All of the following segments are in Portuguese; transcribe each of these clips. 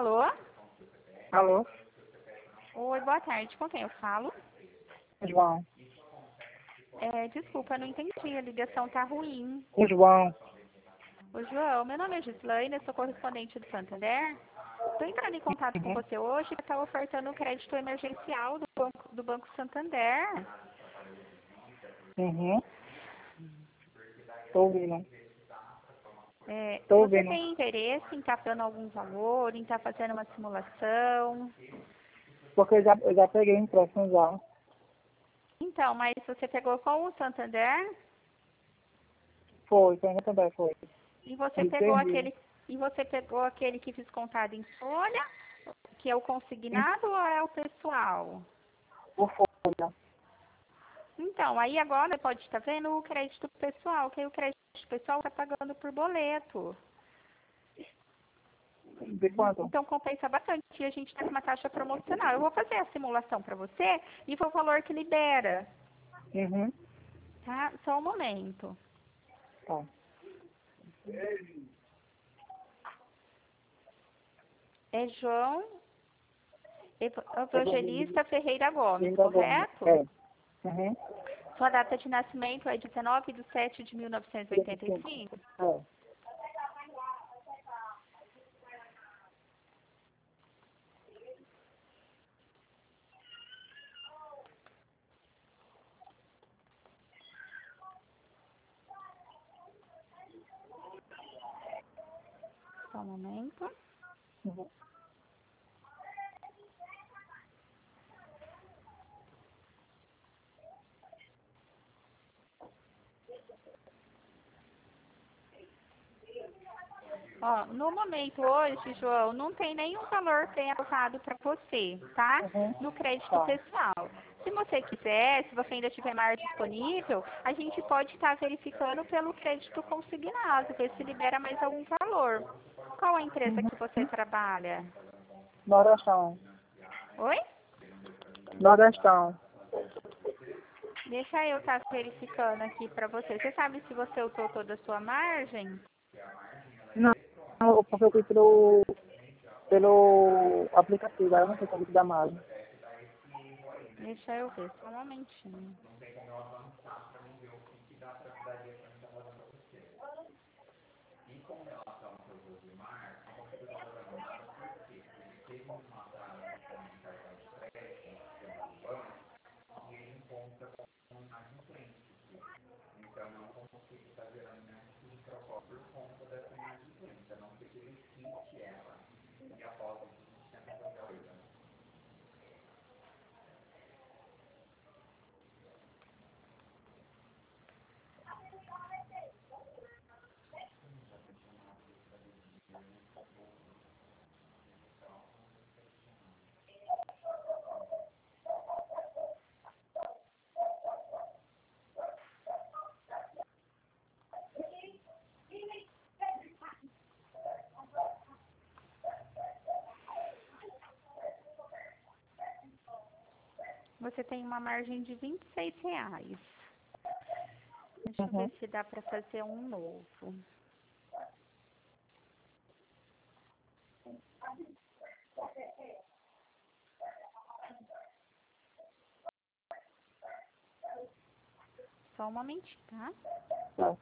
Alô? Alô? Oi, boa tarde. Com quem eu falo? João. Desculpa, eu não entendi. A ligação tá ruim. O João. Ô, João, meu nome é Gislaine, eu sou correspondente do Santander. Estou entrando em contato com Uhum. você hoje para estar ofertando um crédito emergencial do Banco Santander. Uhum. Tô ouvindo. Tô Você ouvindo. tem interesse em estar dando algum valor, em estar fazendo uma simulação? Porque eu já peguei empréstimo já. Então, mas você pegou com o Santander Foi também foi. e você Ele pegou perdi. aquele que fiz contado em folha, que é o consignado ou é o pessoal? Por folha. Então, aí agora pode estar vendo o crédito pessoal, que aí o crédito pessoal está pagando por boleto. De quanto? Então compensa bastante e a gente está com uma taxa promocional. Eu vou fazer a simulação para você e foi o valor que libera, Uhum. tá? Só um momento. Tá. É João Evangelista Ferreira Gomes, Ainda bom. correto? Uhum. Sua data de nascimento é 19/7/1985. É. Só um momento. Uhum. Ó, no momento hoje, João, não tem nenhum valor pré-alocado para você, tá? Uhum. No crédito Tá. pessoal. Se você quiser, se você ainda tiver margem disponível, a gente pode estar verificando pelo crédito consignado, ver se libera mais algum valor. Qual a empresa Uhum. que você trabalha? Nordestão. Oi? Nordestão. Deixa eu estar verificando aqui para você. Você sabe se você usou toda a sua margem? Não, porque eu fui pelo aplicativo. Aí eu não sei como que dá mais. Deixa eu ver, só um momentinho. Você tem uma margem de R$ 26. Deixa eu ver Uhum. se dá para fazer um novo. Só um momentinho, tá? Tá.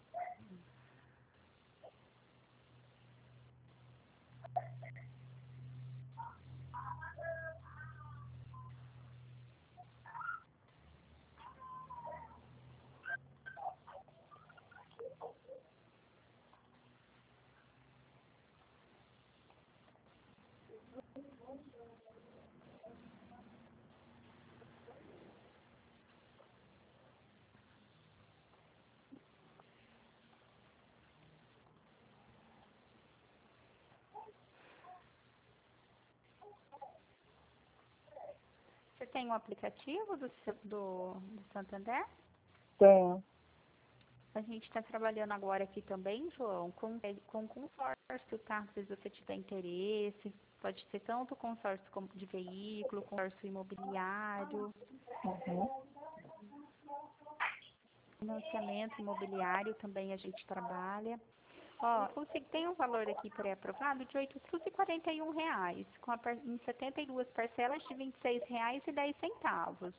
Você tem um aplicativo do Santander? Tenho. A gente está trabalhando agora aqui também, João, com consórcio, tá? Se você tiver interesse, pode ser tanto consórcio como de veículo, consórcio imobiliário, Uhum. financiamento imobiliário também a gente trabalha. Ó, tem um valor aqui pré-aprovado de R$ 841, em 72 parcelas de R$ 26,10.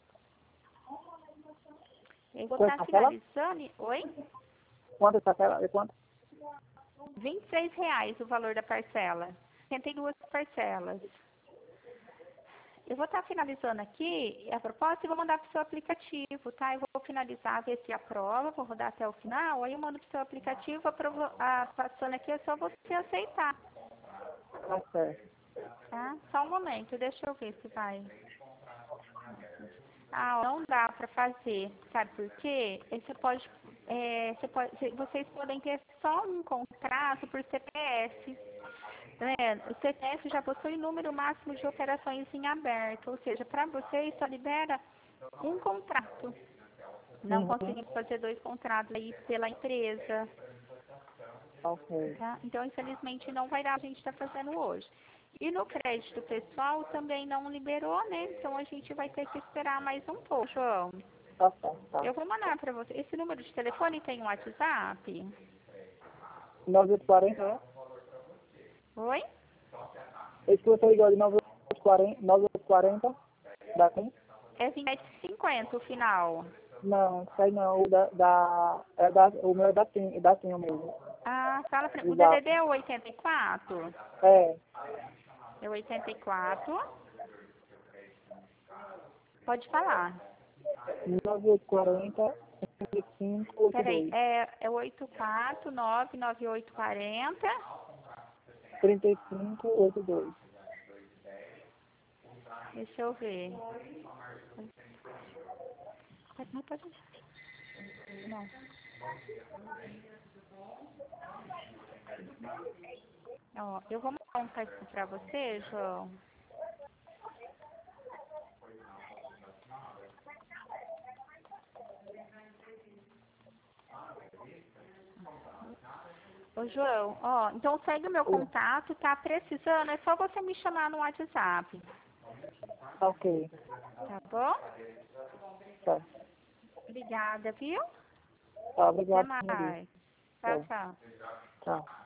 Eu vou Quanto estar parcela? finalizando. Oi? Quanto parcela? É quanto? R$ 26 o valor da parcela. 72 parcelas. Eu vou estar finalizando aqui a proposta e vou mandar para o seu aplicativo, tá? Eu vou finalizar, ver se aprova, vou rodar até o final, aí eu mando para o seu aplicativo, passando aqui é só você aceitar, Tá certo. tá? Só um momento, deixa eu ver se vai. Ah, não dá para fazer, sabe por quê? Vocês podem ter só um contrato por CPF. O CPF já possui número máximo de operações em aberto, ou seja, para vocês só libera um contrato. Não Uhum. conseguimos fazer 2 contratos aí pela empresa, Ok. tá? Então, infelizmente, não vai dar, a gente está fazendo hoje. E no crédito pessoal também não liberou, né? Então, a gente vai ter que esperar mais um pouco, João. Tá certo, tá. Eu vou mandar para você. Esse número de telefone tem um WhatsApp? 9840, né? Oi? Esse que você ligou de 9840, dá quem? É 2750 o final. Não, sei não. O meu é da TIM mesmo. Ah, fala pra... O Exato. DDD é o 84? É, É 84. Pode falar. 9840 Peraí, 3582. é 8499840. 3582. Deixa eu ver. Não pode. Não. Ó, eu vou mandar um texto pra você, João. Ô, João, ó, então segue o meu contato, tá precisando, é só você me chamar no WhatsApp, Ok. tá bom? Tá. Obrigada, viu? Tá, Até obrigado, senhoria. mais. Tchau, Tá. tchau. Tchau.